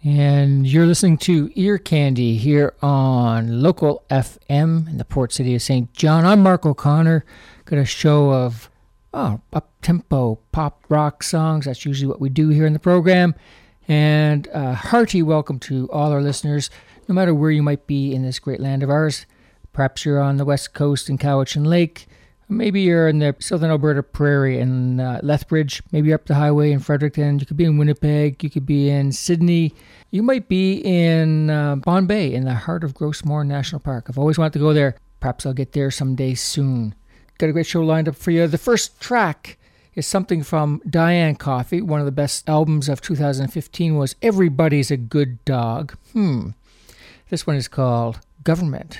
And you're listening to Ear Candy here on Local FM in the port city of St. John. I'm Mark O'Connor. Got a show of up-tempo pop rock songs. That's usually what we do here in the program. And a hearty welcome to all our listeners, no matter where you might be in this great land of ours. Perhaps you're on the west coast in Cowichan Lake. Maybe you're in the southern Alberta prairie in Lethbridge. Maybe you're up the highway in Fredericton. You could be in Winnipeg. You could be in Sydney. You might be in Bombay, in the heart of Grossmore National Park. I've always wanted to go there. Perhaps I'll get there someday soon. Got a great show lined up for you. The first track is something from Diane Coffey. One of the best albums of 2015 was Everybody's a Good Dog. This one is called Government.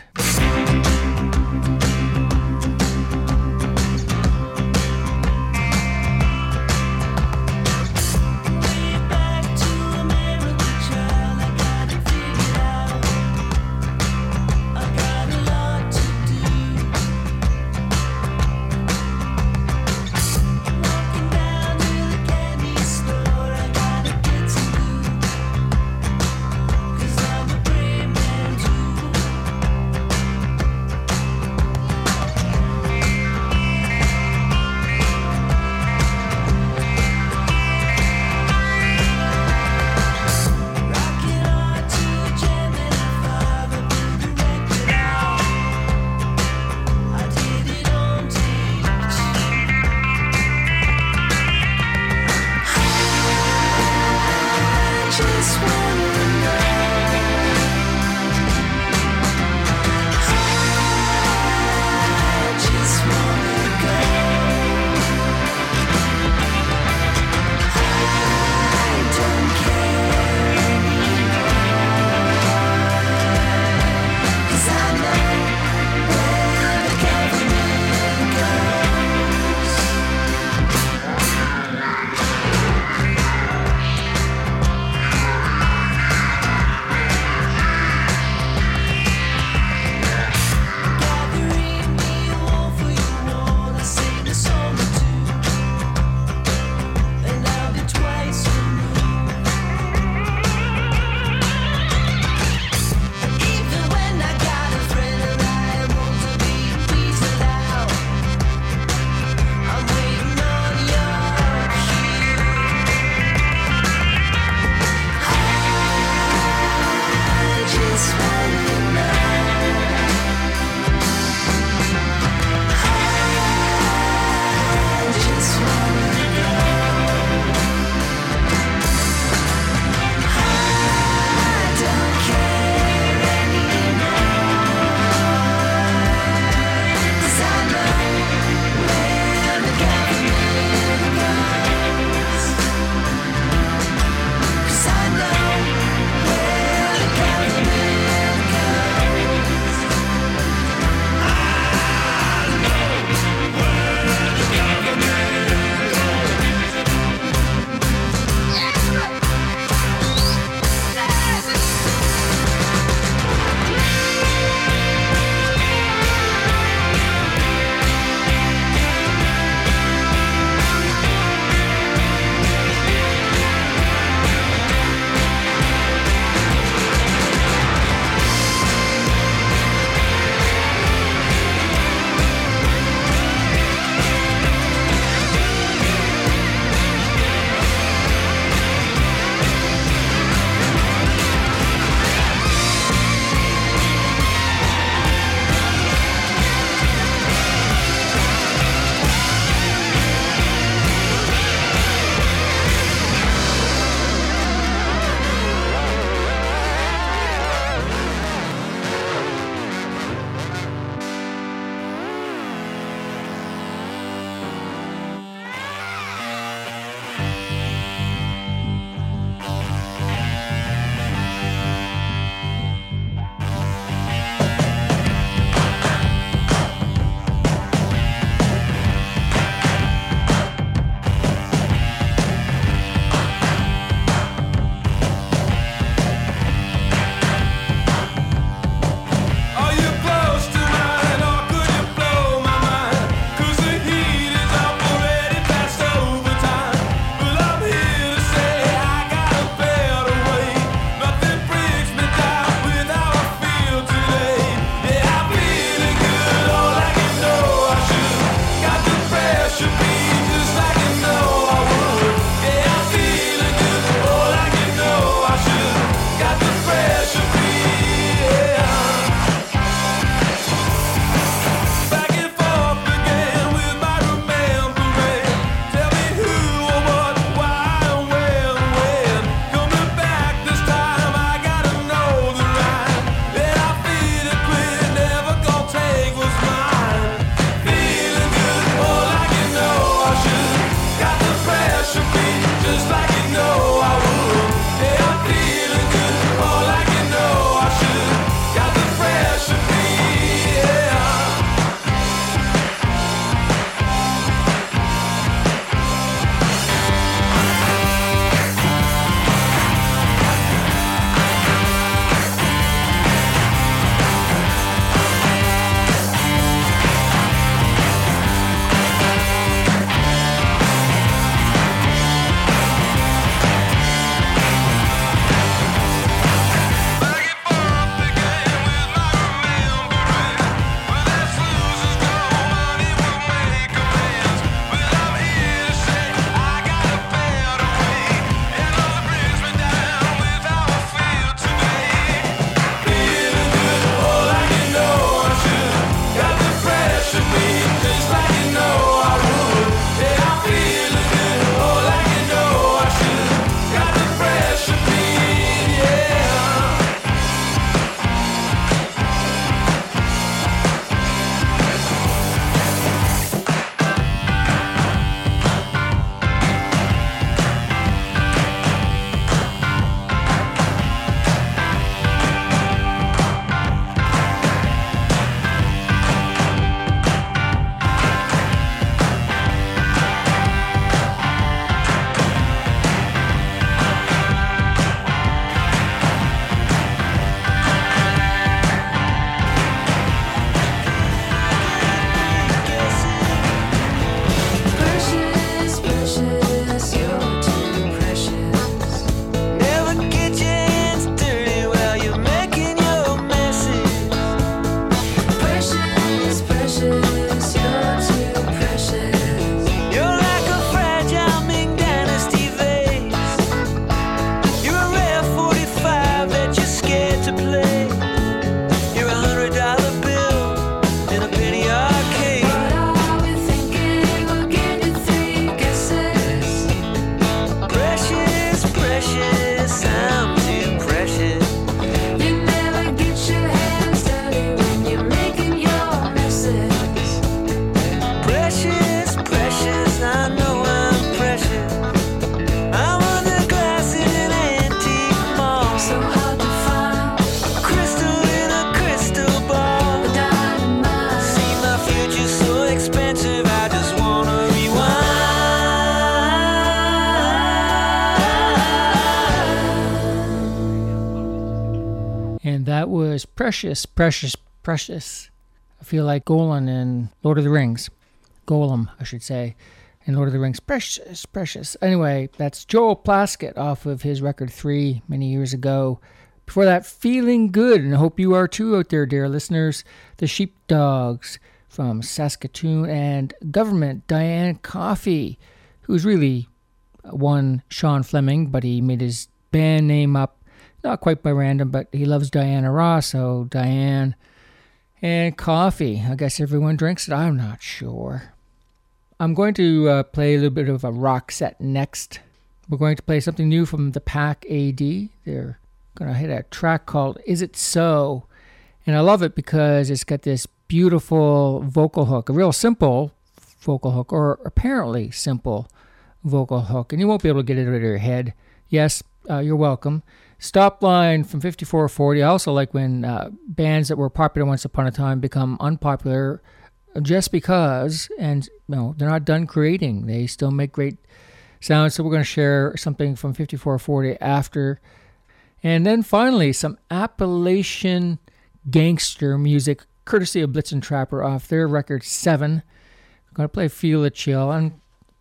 And that was Precious, Precious, Precious. I feel like Golan in Lord of the Rings. Golem, I should say, in Lord of the Rings. Precious, Precious. Anyway, that's Joel Plaskett off of his record 3 many years ago. Before that, Feeling Good, and I hope you are too out there, dear listeners. The Sheepdogs from Saskatoon, and Government, Diane Coffey, who's really one Sean Fleming, but he made his band name up, not quite by random, but he loves Diana Ross, so Diane and coffee. I guess everyone drinks it. I'm not sure. I'm going to play a little bit of a rock set next. We're going to play something new from the Pack AD. They're going to hit a track called Is It So? And I love it because it's got this beautiful vocal hook, a real simple vocal hook, or apparently simple vocal hook. And you won't be able to get it out of your head. Yes, you're welcome. Stop Line from 5440. I also like when bands that were popular once upon a time become unpopular just because, and no, they're not done creating. They still make great sounds. So we're going to share something from 5440 after. And then finally, some Appalachian gangster music, courtesy of Blitzen Trapper off their record 7. I'm going to play Feel the Chill. And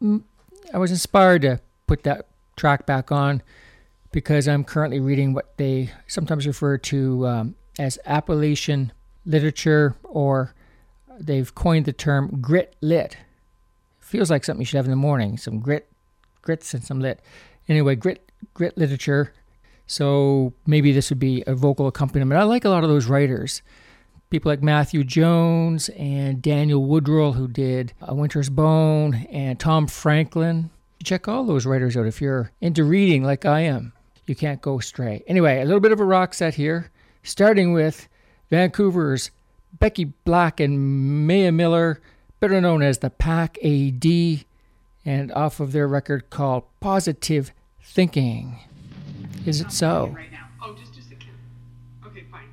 I was inspired to put that track back on because I'm currently reading what they sometimes refer to as Appalachian literature, or they've coined the term grit lit. Feels like something you should have in the morning. Some grits and some lit. Anyway, grit literature. So maybe this would be a vocal accompaniment. I like a lot of those writers. People like Matthew Jones and Daniel Woodrell, who did A Winter's Bone, and Tom Franklin. Check all those writers out if you're into reading like I am. You can't go astray. Anyway, a little bit of a rock set here, starting with Vancouver's Becky Black and Maya Miller, better known as the Pack AD, and off of their record called Positive Thinking. Is it so? Right now. Oh, just a second. Okay, fine.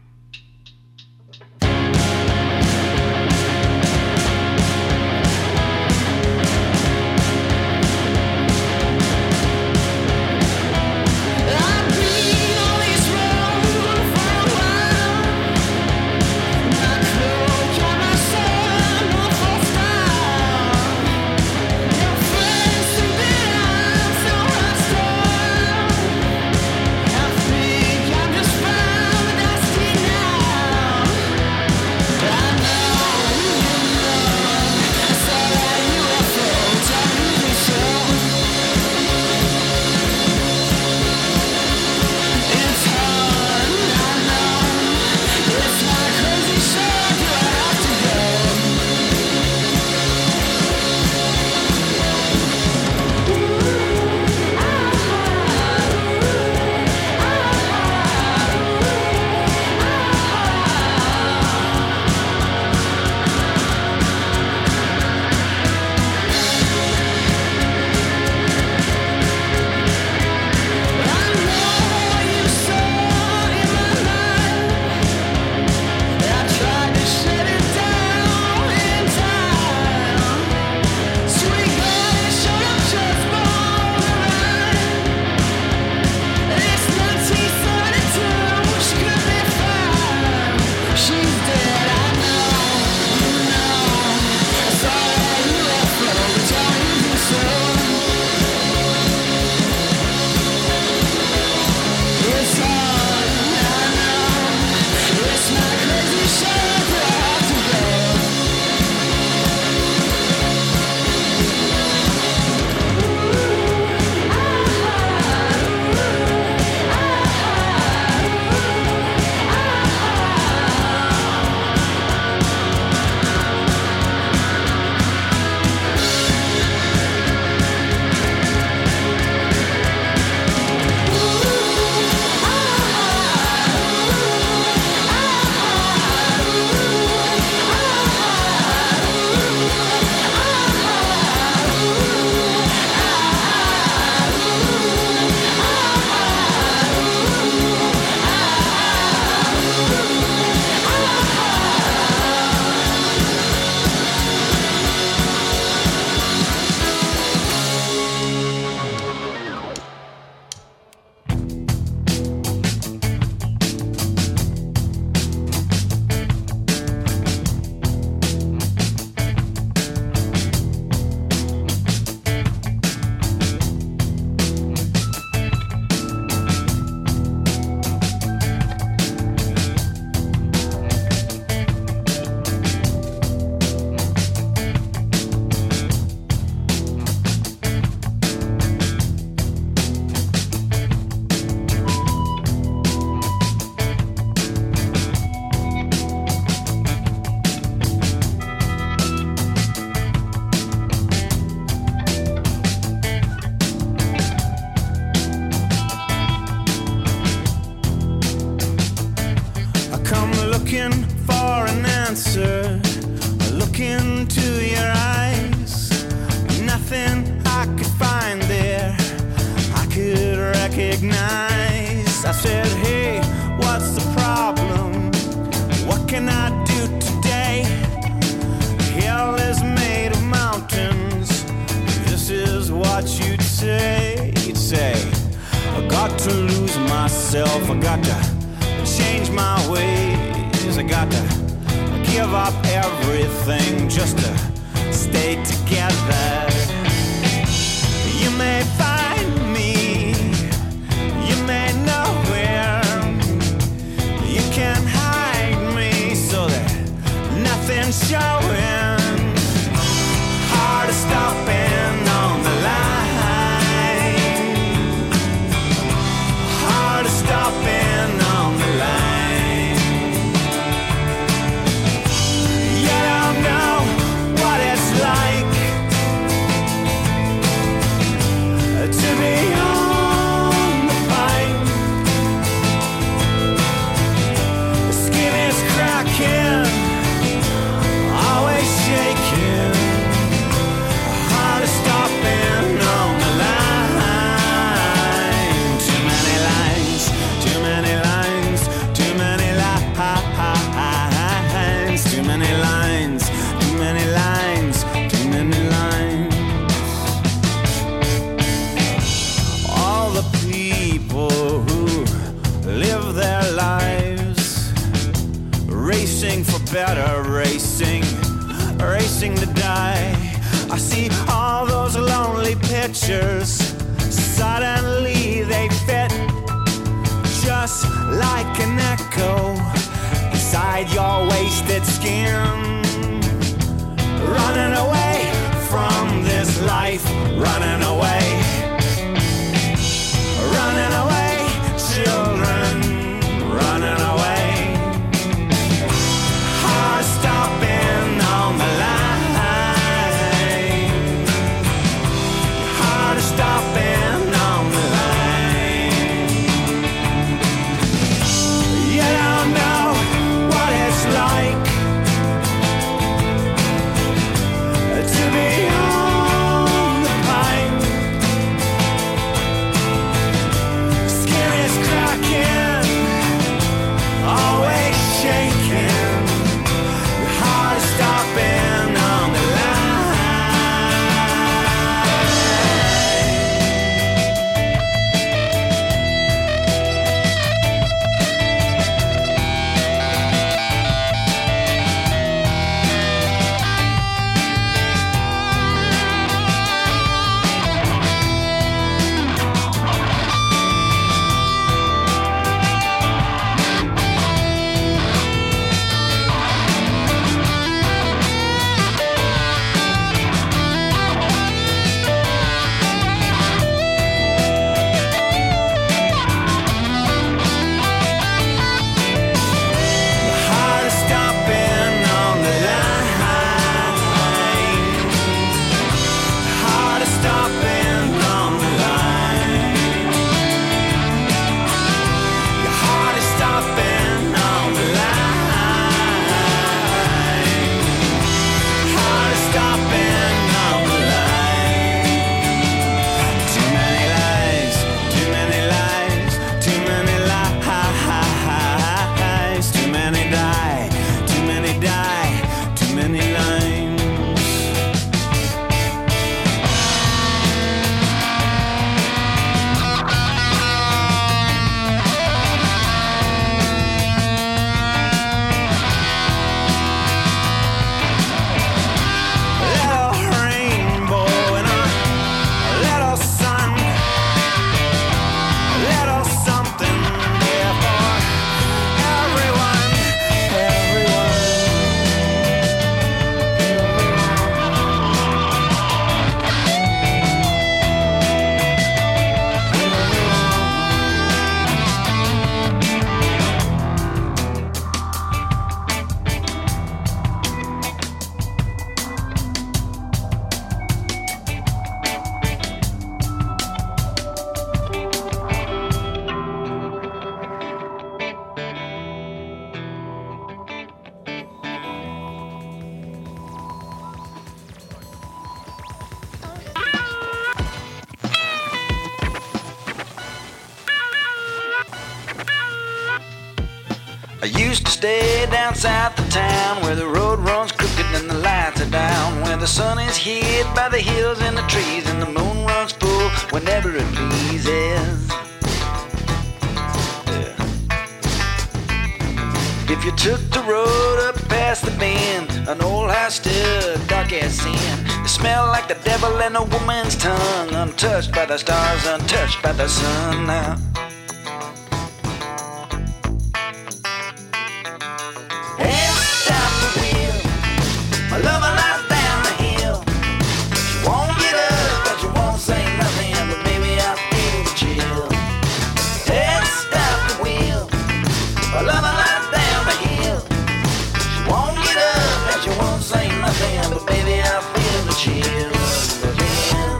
Free looking for an answer. I look into your eyes. Nothing I could find there I could recognize. I said, hey, what's the problem? What can I do today? Hell is made of mountains. This is what you'd say. You'd say, I got to lose myself. I got to change my ways. I got to give up everything just to stay together. You may find me, you may know where. You can't hide me so that nothing's showing. Hard to stopping on the line. Hard to stopping on the line. You don't know what it's like to be on the pine. The skin is cracking, always shaking. Hard to stopping on the line. Too many lines, too many lines, too many lines, too many lines, too many lines, too many lines. All the people who live their lives racing for better, racing to die. I see all those lonely pictures, suddenly they fit just like an echo inside your wasted skin. Running away from this life, running away. Running away, children, running away. Hard stopping on the line. Hard stopping on the line. You don't know what it's like to be on the pine. I used to stay down south of town, where the road runs crooked and the lights are down, where the sun is hid by the hills and the trees, and the moon runs full whenever it pleases. Yeah. If you took the road up past the bend, an old house stood dark as sin. It smelled like the devil and a woman's tongue, untouched by the stars, untouched by the sun. Now my lover lies down the hill. She won't get up, but she won't say nothing. But baby, I feel the chill. Hey, stop the wheel. My lover lies down the hill. She won't get up, and she won't say nothing. But baby, I feel the chill again.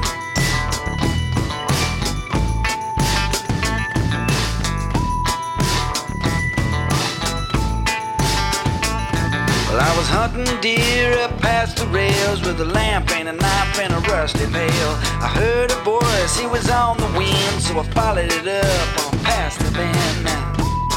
Well, I was hunting deer up past the rails with a lamp and a knife and a rusty pail. I heard a voice, he was on the wind, so I followed it up on past the bend. Now,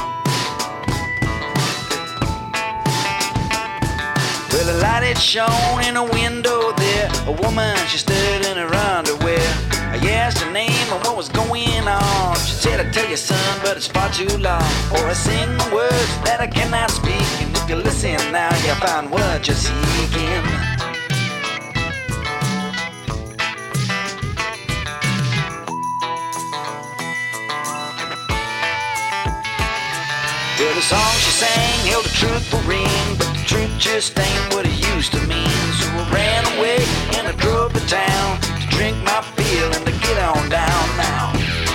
well, a light had shone in a window there. A woman, she stood in her underwear. I asked her name and what was going on. She said, I tell you, son, but it's far too long for I sing the words that I cannot speak. And if you listen now, you'll find what you're seeking. Well, the song she sang held a truthful ring, but the truth just ain't what it used to mean. So I ran away and I drove to town to drink my fill and to get on down now.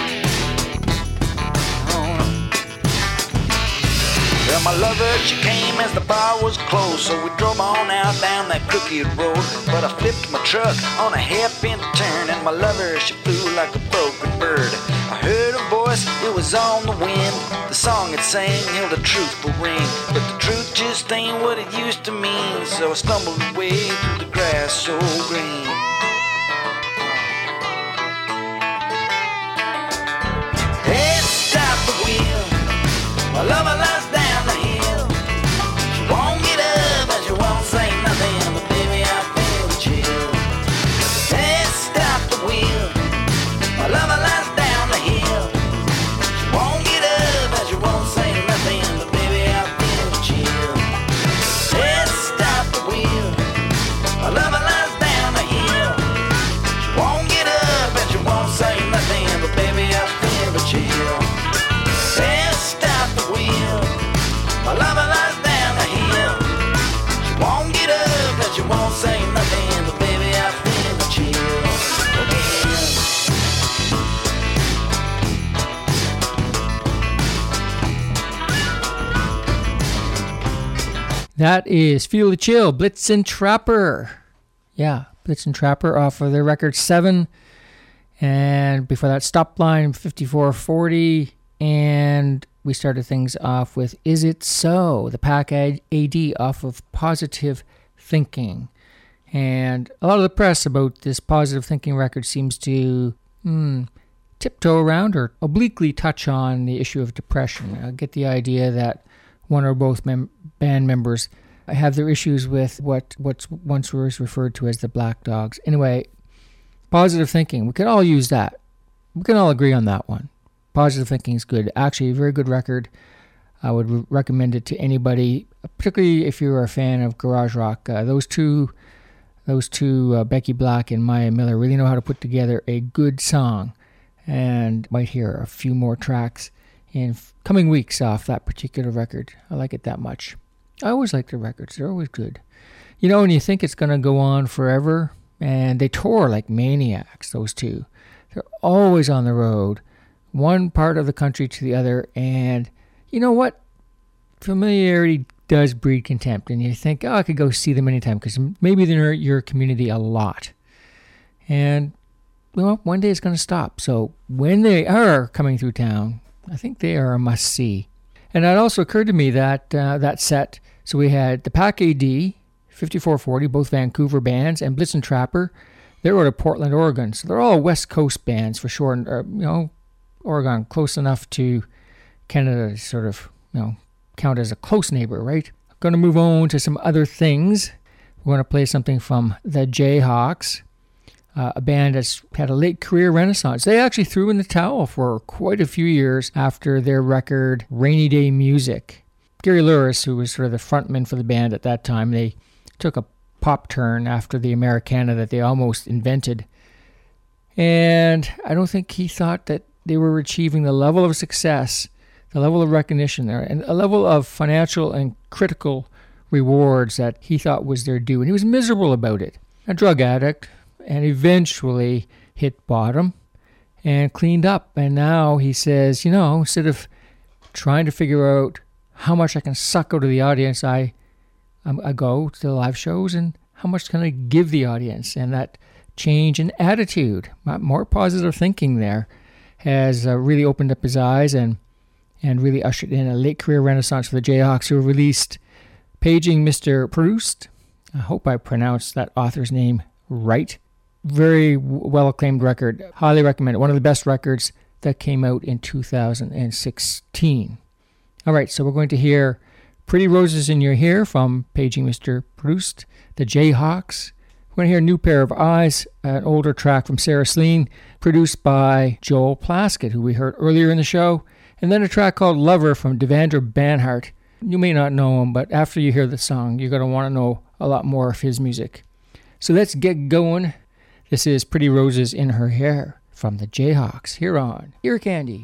Well, my lover, she came as the bar was closed, so we drove on out down that crooked road. But I flipped my truck on a hairpin turn, and my lover, she flew like a broken bird. I heard a voice, it was on the wind. The song it sang held a truthful ring, but the truth just ain't what it used to mean. So I stumbled away through the grass so green. Hey, stop the wheel. My lover lies down the hill. She won't get up and she won't say nothing, but baby, I feel the chill. Hey, stop the wheel. My lover lies down the hill. She won't get up and she won't say nothing, but baby, I feel the chill. Hey, stop the wheel. My lover lies down the hill. She won't get up and she won't say nothing, but baby, I feel the chill. Hey, stop the wheel. My lover lies down the hill. She won't get up and she won't say nothing, but baby, I feel the chill again. That is Feel the Chill, Blitzen Trapper. Yeah, Blitzen Trapper off of their record 7. And before that, Stop Line 5440. And we started things off with Is It So? The Pack AD off of Positive Thinking. And a lot of the press about this Positive Thinking record seems to tiptoe around or obliquely touch on the issue of depression. I get the idea that one or both band members have their issues with what's once was referred to as the Black Dogs. Anyway, Positive Thinking, we can all use that. We can all agree on that one. Positive Thinking is good. Actually, a very good record. I would recommend it to anybody, particularly if you're a fan of garage rock. Those two, Becky Black and Maya Miller, really know how to put together a good song. And might hear a few more tracks in coming weeks off that particular record. I like it that much. I always like the records. They're always good. You know, when you think it's going to go on forever, and they tour like maniacs, those two. They're always on the road, one part of the country to the other, and you know what? Familiarity does breed contempt, and you think, oh, I could go see them anytime because maybe they're in your community a lot. And, well, one day it's going to stop. So when they are coming through town, I think they are a must-see. And it also occurred to me that that set, so we had the Pack AD, 5440, both Vancouver bands, and Blitzen Trapper. They're out of Portland, Oregon. So they're all West Coast bands for sure. And, Oregon, close enough to Canada to sort of, count as a close neighbor, right? Going to move on to some other things. We're going to play something from the Jayhawks, a band that's had a late career renaissance. They actually threw in the towel for quite a few years after their record Rainy Day Music. Gary Louris, who was sort of the frontman for the band at that time, they took a pop turn after the Americana that they almost invented. And I don't think he thought that they were achieving the level of success, the level of recognition there, and a level of financial and critical rewards that he thought was their due. And he was miserable about it. A drug addict, and eventually hit bottom and cleaned up. And now he says, instead of trying to figure out how much I can suck out of the audience, I go to the live shows, and how much can I give the audience? And that change in attitude, more positive thinking there, has really opened up his eyes and really ushered in a late career renaissance for the Jayhawks, who released Paging Mr. Proust. I hope I pronounced that author's name right. Very well acclaimed record. Highly recommend it. One of the best records that came out in 2016. All right, so we're going to hear Pretty Roses in Your Hair from Paging Mr. Proust, the Jayhawks. We're going to hear New Pair of Eyes, an older track from Sarah Slean, produced by Joel Plaskett, who we heard earlier in the show. And then a track called Lover from Devendra Banhart. You may not know him, but after you hear the song, you're going to want to know a lot more of his music. So let's get going. This is Pretty Roses in Her Hair from the Jayhawks here on Ear Candy.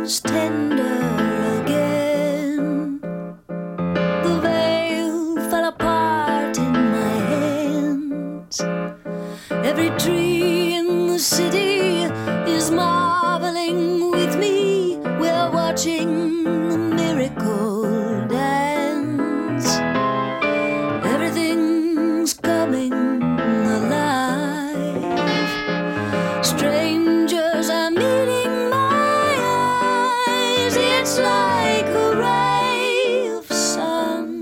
was tender again. The veil fell apart in my hands. Every tree in the city is marveling with me. We're watching the miracle dance. Everything's coming alive. Strangers are meeting my eyes. It's like a ray of sun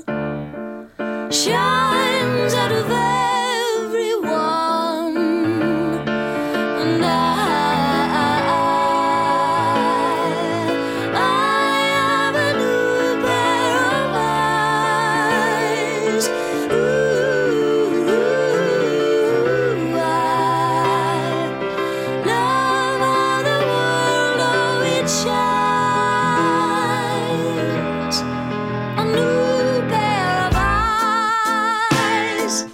shines out of everyone, and I have a new pair of eyes. Ooh, I love how the world, oh, it shines. A new pair of eyes.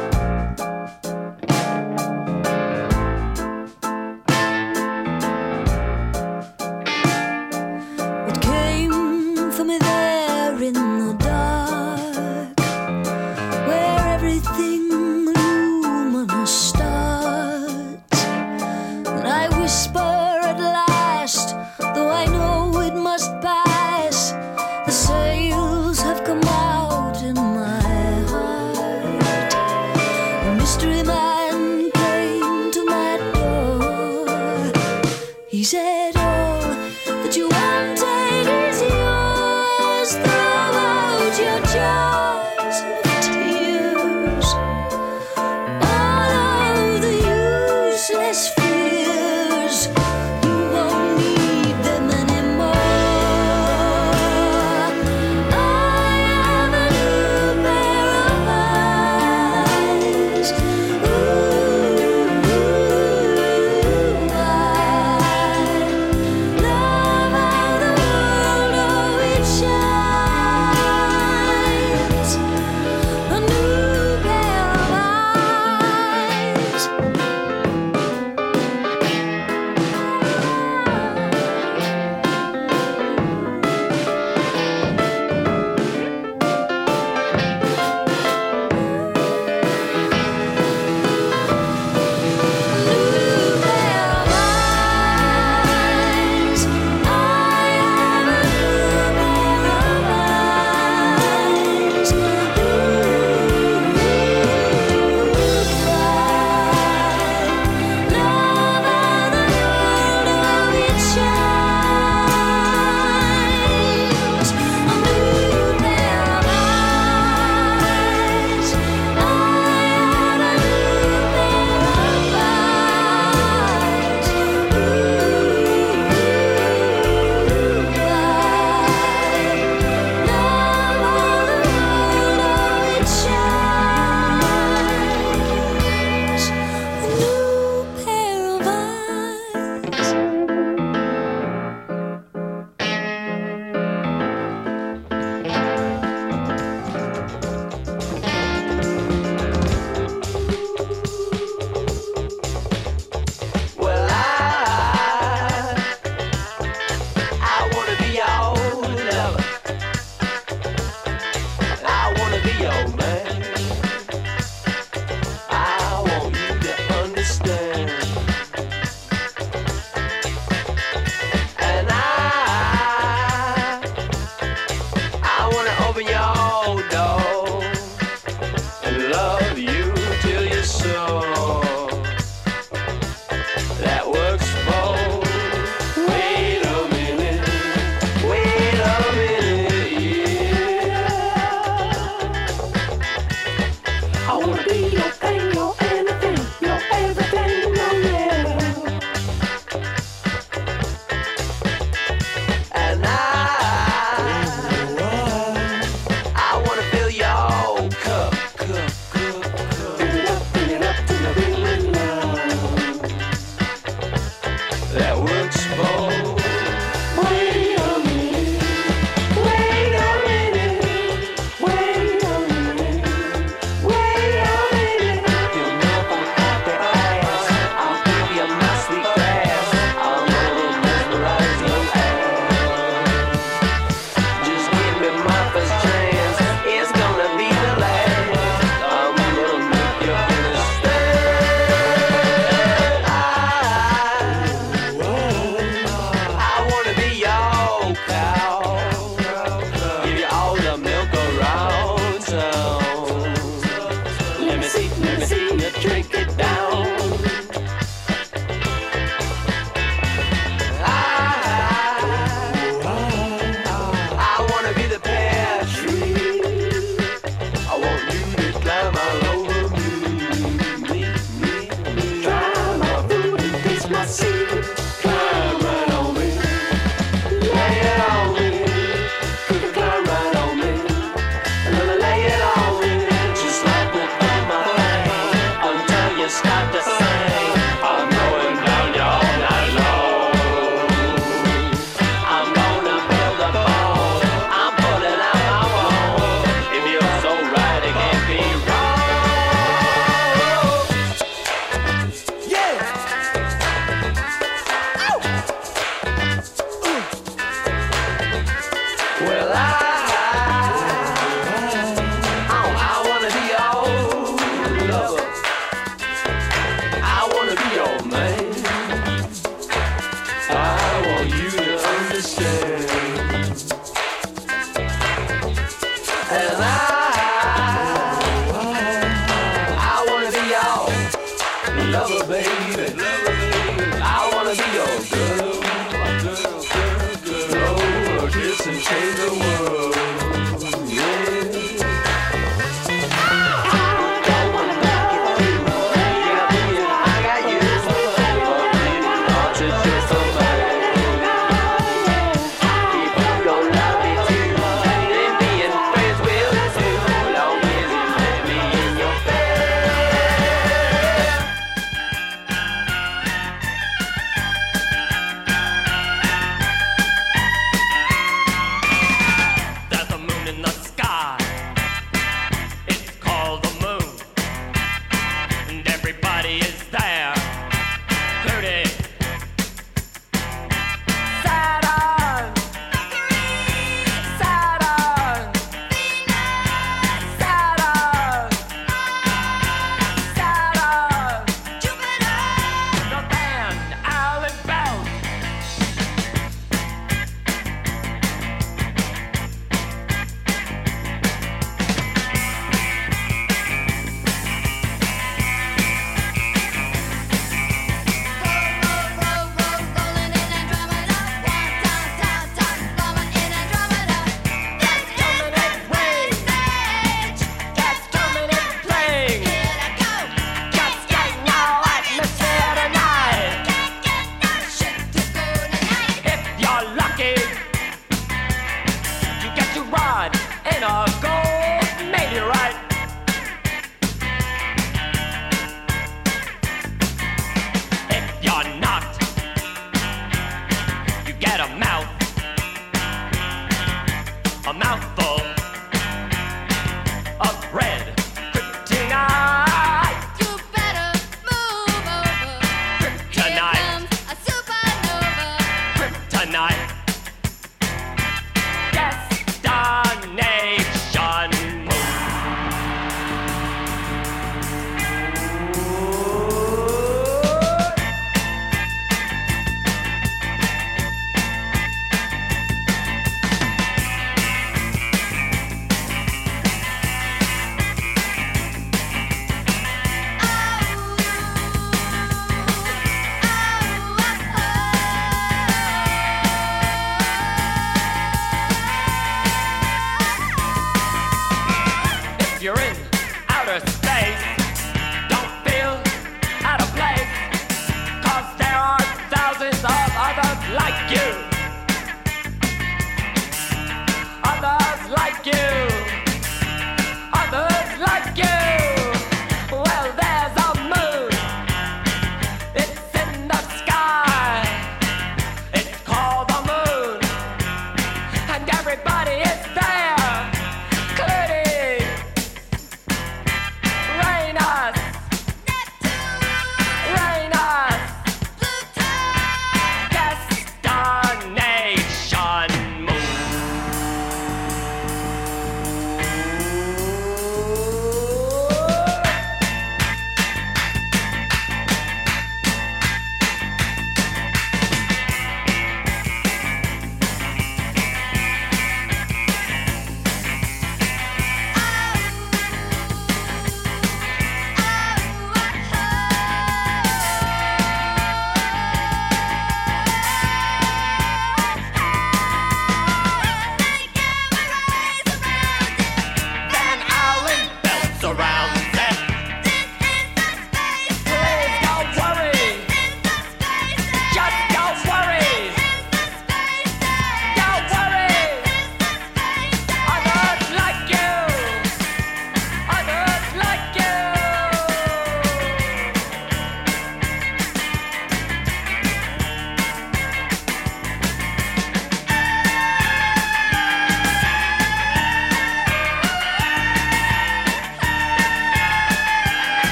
It came for me there in the dark, where everything luminous starts. And I whisper at last, though I know it must pass. The sails have come out in my heart. A mystery man came to my door. He said, all that you wanted is yours. Throw out your jars of tears, all of the useless fears. You won't need them anymore. I have a new pair of eyes. Ooh, I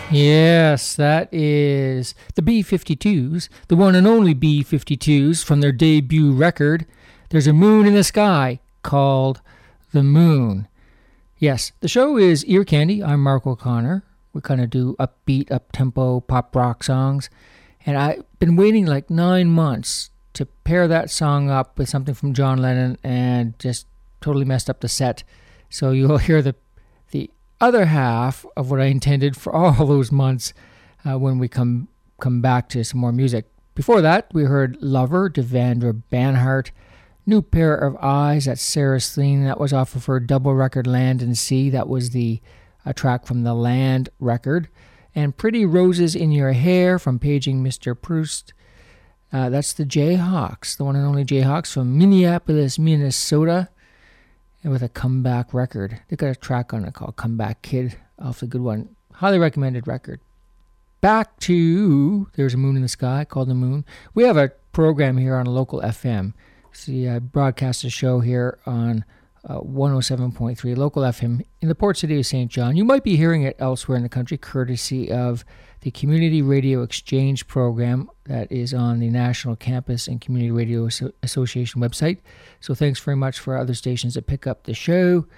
Yes, that is the B-52s, the one and only B-52s from their debut record. There's a moon in the sky called The Moon. Yes, the show is Ear Candy. I'm Mark O'Connor. We kind of do upbeat, up-tempo, pop rock songs. And I've been waiting like 9 months to pair that song up with something from John Lennon and just totally messed up the set. So you'll hear the other half of what I intended for all those months when we come back to some more music. Before that, we heard Lover, Devendra Banhart. New Pair of Eyes, that's Sarah Sleen. That was off of her double record Land and Sea. That was a track from the Land record. And Pretty Roses in Your Hair from Paging Mr. Proust. That's the Jayhawks, the one and only Jayhawks from Minneapolis, Minnesota. And with a comeback record. They got a track on it called Comeback Kid. Awfully good one. Highly recommended record. Back to There's a Moon in the Sky called The Moon. We have a program here on local FM. See, I broadcast a show here on 107.3 local FM in the port city of St. John. You might be hearing it elsewhere in the country, courtesy of the Community Radio Exchange program that is on the National Campus and Community Radio Association website. So thanks very much for other stations that pick up the show.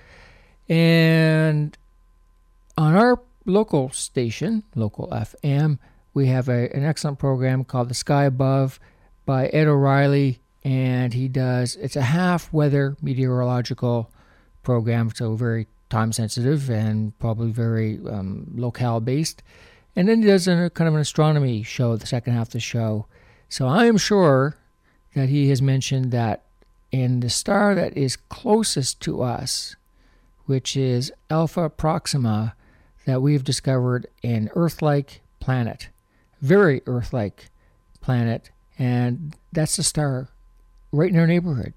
And on our local station, local FM, we have an excellent program called The Sky Above by Ed O'Reilly. And it's a half weather meteorological program, so very time sensitive and probably very locale based. And then he does kind of an astronomy show, the second half of the show. So I am sure that he has mentioned that in the star that is closest to us, which is Alpha Proxima, that we've discovered an Earth-like planet, very Earth-like planet, and that's the star right in our neighborhood.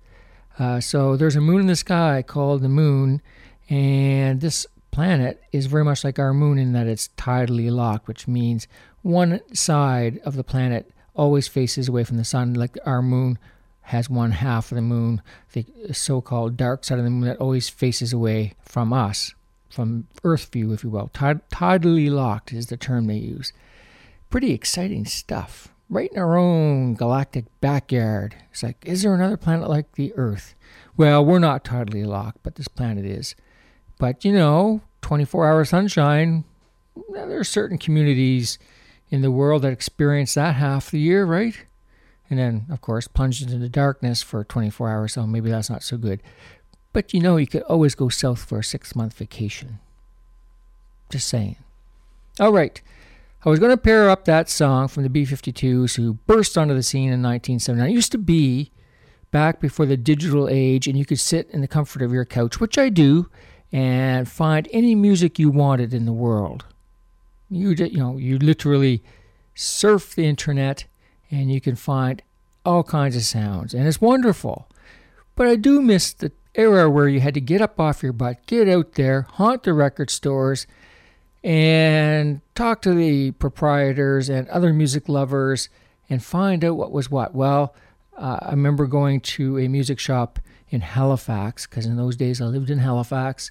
So there's a moon in the sky called the Moon, and this planet is very much like our moon in that it's tidally locked, which means one side of the planet always faces away from the sun, like our moon has one half of the moon, the so-called dark side of the moon that always faces away from us, from Earth view, if you will. Tidally locked is the term they use. Pretty exciting stuff. Right in our own galactic backyard. It's like, is there another planet like the Earth? Well, we're not tidally locked, but this planet is. But, 24-hour sunshine, there are certain communities in the world that experience that half the year, right? And then, of course, plunged into the darkness for 24 hours, so maybe that's not so good. But, you could always go south for a 6-month vacation. Just saying. All right. I was going to pair up that song from the B-52s who burst onto the scene in 1979. It used to be back before the digital age, and you could sit in the comfort of your couch, which I do, and find any music you wanted in the world. You literally surf the internet, and you can find all kinds of sounds, and it's wonderful. But I do miss the era where you had to get up off your butt, get out there, haunt the record stores, and talk to the proprietors and other music lovers and find out what was what. Well, I remember going to a music shop in Halifax, because in those days I lived in Halifax,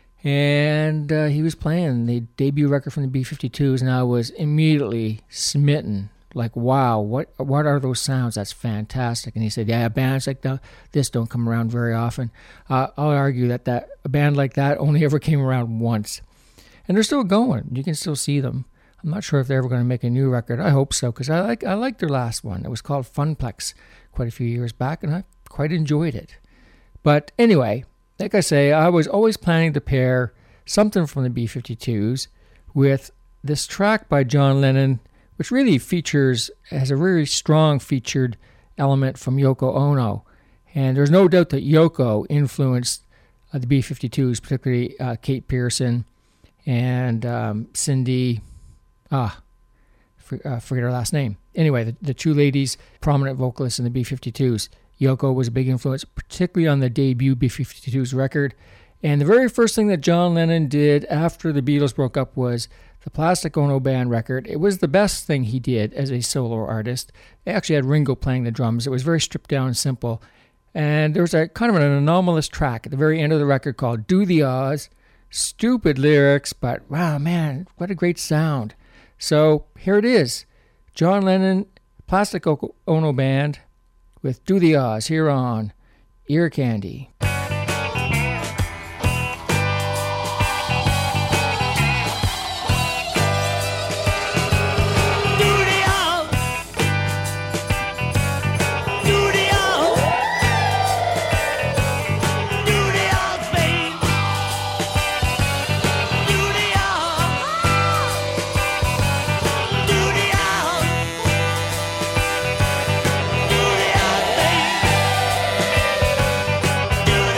and he was playing the debut record from the B-52s, and I was immediately smitten. Like, wow, what are those sounds? That's fantastic. And he said, yeah, bands like this don't come around very often. I'll argue that a band like that only ever came around once. And they're still going. You can still see them. I'm not sure if they're ever going to make a new record. I hope so, because I like their last one. It was called Funplex quite a few years back, and I quite enjoyed it. But anyway, like I say, I was always planning to pair something from the B-52s with this track by John Lennon, which really has a very strong featured element from Yoko Ono. And there's no doubt that Yoko influenced the B-52s, particularly Kate Pearson and Cindy, forget her last name. Anyway, the two ladies, prominent vocalists in the B-52s. Yoko was a big influence, particularly on the debut B-52s record. And the very first thing that John Lennon did after the Beatles broke up was the Plastic Ono Band record. It was the best thing he did as a solo artist. They actually had Ringo playing the drums. It was very stripped down and simple. And there was a kind of an anomalous track at the very end of the record called Do the Oz, stupid lyrics, but wow, man, what a great sound. So here it is, John Lennon, Plastic Ono Band with Do the Oz here on Ear Candy. Do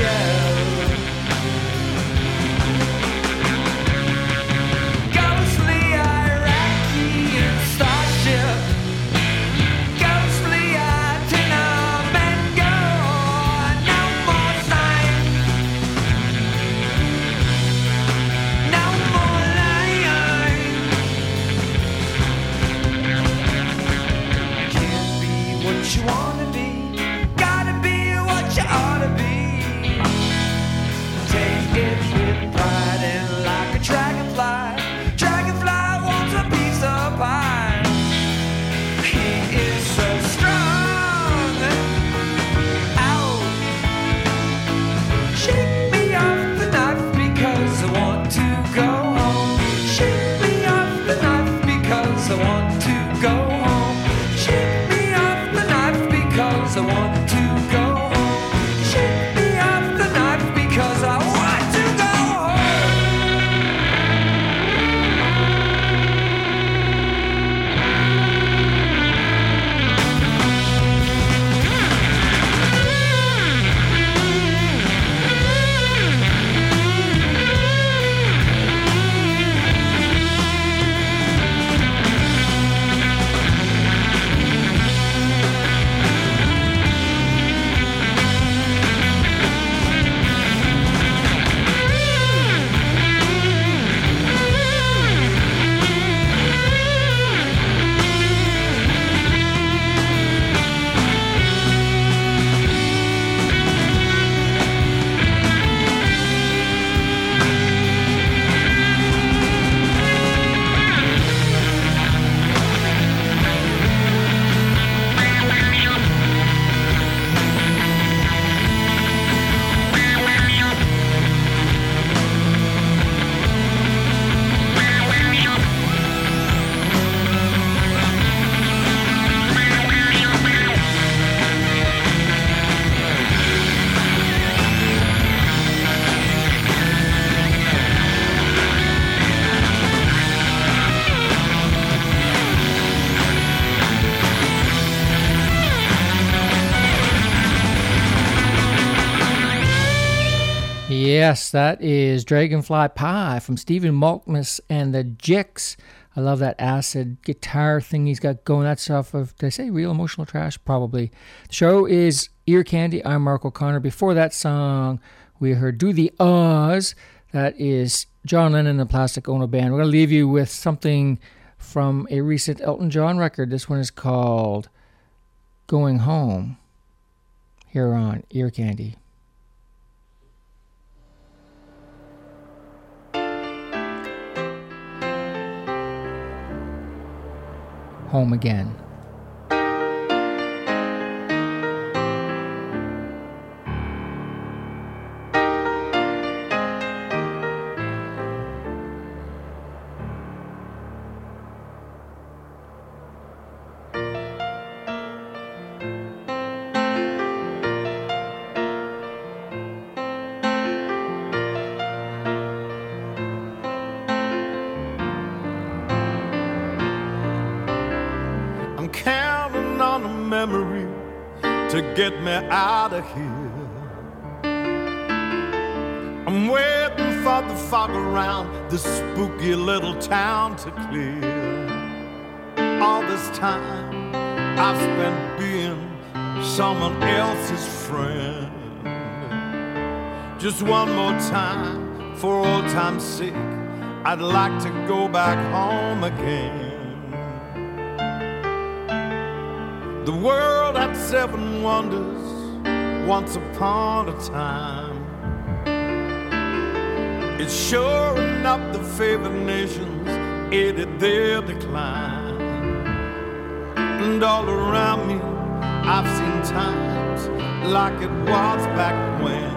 Yes, that is Dragonfly Pie from Stephen Malkmus and the Jicks. I love that acid guitar thing he's got going. That's off of, did I say Real Emotional Trash? Probably. The show is Ear Candy. I'm Mark O'Connor. Before that song, we heard Do the Oz. That is John Lennon and the Plastic Ono Band. We're going to leave you with something from a recent Elton John record. This one is called Going Home, here on Ear Candy. Home again. To get me out of here, I'm waiting for the fog around this spooky little town to clear. All this time I've spent being someone else's friend. Just one more time, for old time's sake, I'd like to go back home again. The world had 7 wonders once upon a time. It's sure enough the favored nations aided their decline. And all around me I've seen times like it was back when.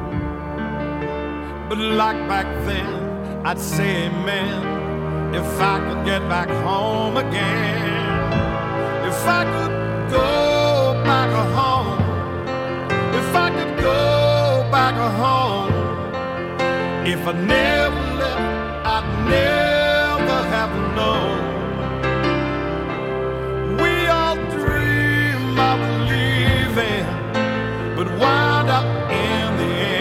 But like back then, I'd say amen if I could get back home again. If I could go back home, if I could go back home, if I never left, I'd never have known. We all dream of leaving, but wound up in the end.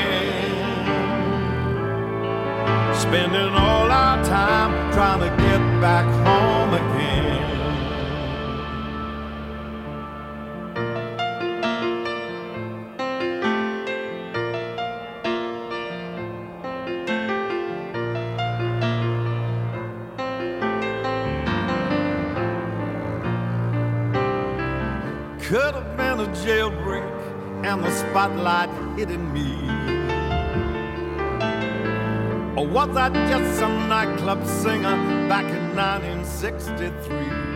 spending all our time trying to get back home again. Could have been a jailbreak and the spotlight hitting me. Or was I just some nightclub singer back in 1963?